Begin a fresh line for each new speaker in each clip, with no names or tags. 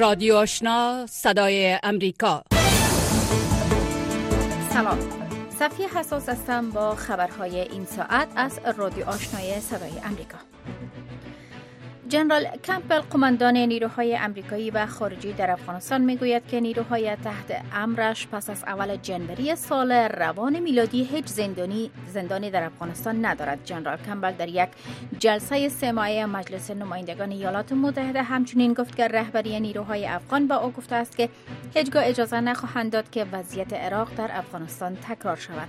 رادیو آشنا صدای امریکا.
سلام، صفیه حساس هستم با خبرهای این ساعت از رادیو آشنای صدای امریکا. جنرال کمپبل، قماندان نیروهای امریکایی و خارجی در افغانستان، میگوید که نیروهای تحت امرش پس از اول جنوری سال روان میلادی هیچ زندانی در افغانستان ندارد. جنرال کمپبل در یک جلسه 3 ماهه مجلس نمایندگان ایالات متحده همچنین گفت که رهبری نیروهای افغان با او گفته است که هیچگاه اجازه نخواهند داد که وضعیت عراق در افغانستان تکرار شود.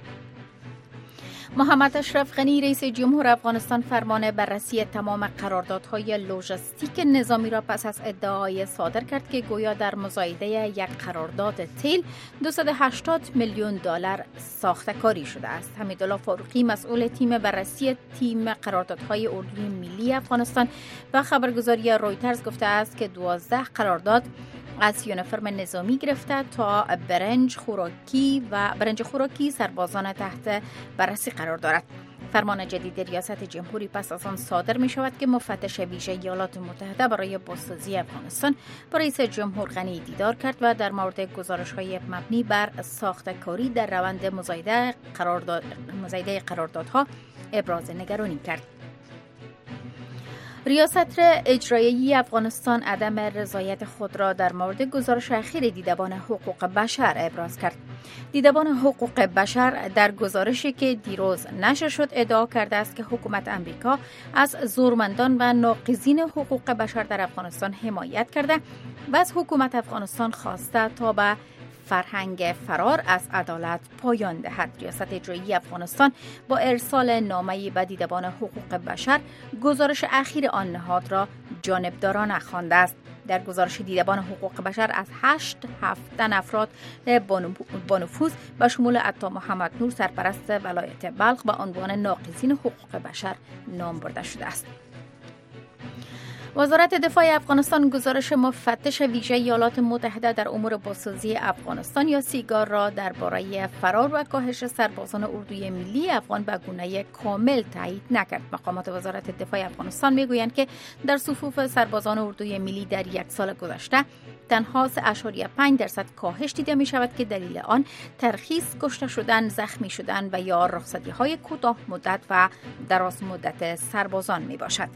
محمد اشرف غنی، رئیس جمهور افغانستان، فرمان بررسی تمام قراردادهای لوژیستیک نظامی را پس از ادعای صادر کرد که گویا در مزایده یک قرارداد تیل $280 میلیون ساخته‌کاری شده است. حمیدالله فاروقی، مسئول تیم بررسی تیم قراردادهای اردوی ملی افغانستان، و خبرگزاری رویترز گفته است که 12 قرارداد از یونیفرم نظامی گرفته تا برنج خوراکی سربازان تحت بررسی قرار دارد. فرمان جدید ریاست جمهوری پس از آن صادر می شود که مفتش ویژه ایالات متحده برای بازسازی افغانستان با رئیس جمهور غنی دیدار کرد و در مورد گزارش‌های مبنی بر ساخته‌کاری در روند مزایده قراردادها ابراز نگرانی کرد. ریاست اجرایی افغانستان عدم رضایت خود را در مورد گزارش اخیر دیدبان حقوق بشر ابراز کرد. دیدبان حقوق بشر در گزارشی که دیروز نشر شد ادعا کرده است که حکومت امریکا از زورمندان و ناقضین حقوق بشر در افغانستان حمایت کرده و از حکومت افغانستان خواسته تا به فرهنگ فرار از عدالت پایان دهد. ریاست اجرایی افغانستان با ارسال نامه‌ای به دیدبان حقوق بشر گزارش اخیر آن نهاد را جانبدارانه خوانده است. در گزارش دیدبان حقوق بشر از 8 افراد با نفوذ به شمول عطا محمد نور، سرپرست ولایت بلخ، به عنوان ناقضین حقوق بشر نام برده شده است. وزارت دفاع افغانستان گزارش مفتش ویژه ایالات متحده در امور بازسازی افغانستان یا سیگار را درباره فرار و کاهش سربازان اردوی ملی افغان به گونه کامل تایید نکرد. مقامات وزارت دفاع افغانستان میگویند که در صفوف سربازان اردوی ملی در یک سال گذشته تنها 3.5% کاهش دیده می شود که دلیل آن ترخیص، کشته شدن، زخمی شدن و یا رخصتی‌های کوتاه مدت و دراز مدت سربازان می باشد.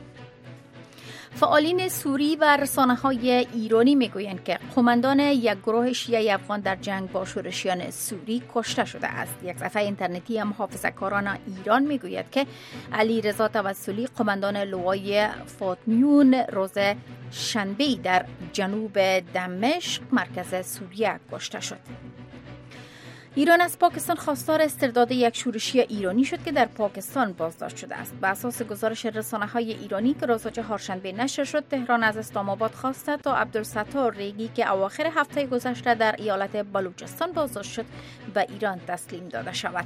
فعالین سوری و رسانه‌های ایرانی میگویند که قماندان یک گروه شیعه افغان در جنگ با شورشیان سوری کشته شده است. یک صفحه اینترنتی محافظه‌کاران ایران میگوید که علی رضا توسلی، قماندان لوای فاطمیون، روز شنبه در جنوب دمشق مرکز سوریه کشته شد. ایران از پاکستان خواستار استرداد یک شورشی ایرانی شد که در پاکستان بازداشت شده است. بر اساس گزارش رسانه‌های ایرانی که روز چهارشنبه نشر شد، تهران از اسلام آباد خواسته تا عبدالستار ریگی که اواخر هفته گذشته در ایالت بلوچستان بازداشت شد به ایران تسلیم داده شود.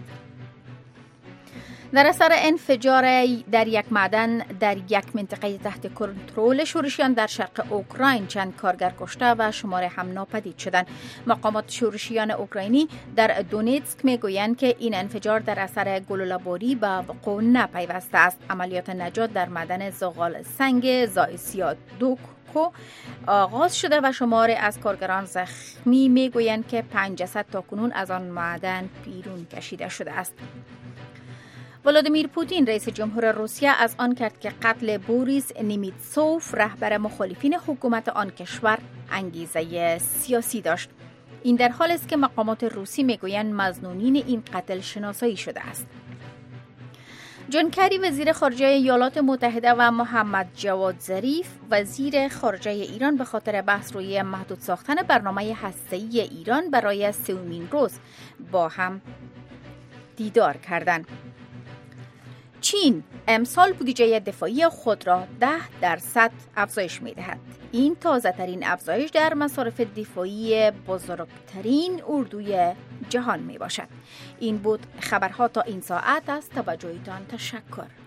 در اثر انفجار در یک معدن در یک منطقه تحت کنترل شورشیان در شرق اوکراین چند کارگر کشته و شمار هم ناپدید شدند. مقامات شورشیان اوکراینی در دونتسک میگویند که این انفجار در اثر گلوله‌باری به وقوع نپیوسته است. عملیات نجات در معدن زغال سنگ زایسیادوکو آغاز شده و شمار از کارگران زخمی میگویند که 5 جسد تاکنون از آن معدن بیرون کشیده شده است. ولادیمیر پوتین، رئیس جمهور روسیه، از آن کرد که قتل بوریس نیمیتسوف، رهبر مخالفین حکومت آن کشور، انگیزه سیاسی داشت. این در حالی است که مقامات روسی میگویند مظنونین این قتل شناسایی شده است. جان کری، وزیر خارجه ایالات متحده، و محمد جواد ظریف، وزیر خارجه ایران، به خاطر بحث روی محدود ساختن برنامه هسته‌ای ایران برای 3مین روز با هم دیدار کردند. چین امسال بودجه دفاعی خود را 10% افزایش می‌دهد. این تازه‌ترین افزایش در مصارف دفاعی بزرگترین اردوی جهان میباشد. این بود خبرها تا این ساعت. از توجهتان تشکر.